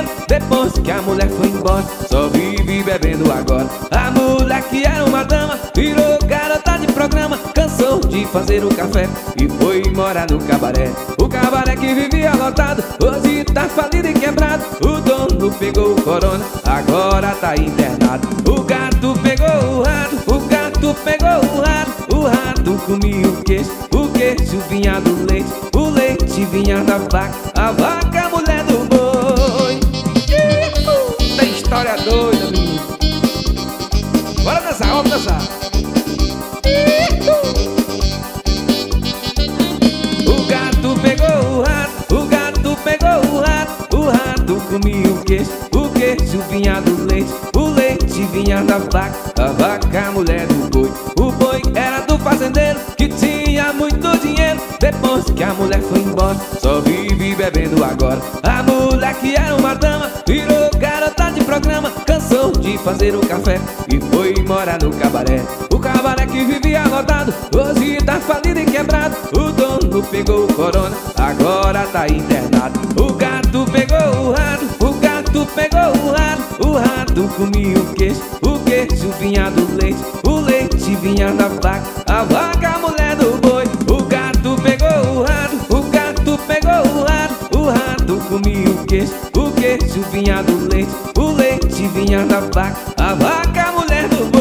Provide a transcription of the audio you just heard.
dinheiro. Depois que a mulher foi embora, só vive bebendo agora. A mulher que era uma dama virou garota de programa. Cansou de fazer o café e foi morar no cabaré. O cabaré que vivia lotado hoje tá falido e quebrado. O dono pegou o corona, agora tá internado. O gato pegou o rato, o gato pegou o rato comia o queijo vinha do leite, o leite vinha da vaca, a vaca mulher do boi. Tem história doida, menino. Bora dançar, vamos dançar. O gato pegou o rato, o gato pegou o rato comia o queijo vinha do leite, o leite vinha da vaca, a vaca mulher do boi. O boi era do fazendeiro que tinha muito dinheiro. Depois que a mulher foi embora, só vive bebendo agora. A mulher que era uma dama virou garota de programa. Cansou de fazer o café e foi morar no cabaré. O cabaré que vivia lotado hoje tá falido e quebrado. O dono pegou o corona, agora tá internado. O gato pegou o rato, o gato pegou o rato comia o queijo vinha do leite, o leite vinha da vaca, a vaca mulher do boi. O gato pegou o rato, o gato pegou o rato comia o queijo vinha do leite, o leite vinha da vaca, a vaca mulher do boi.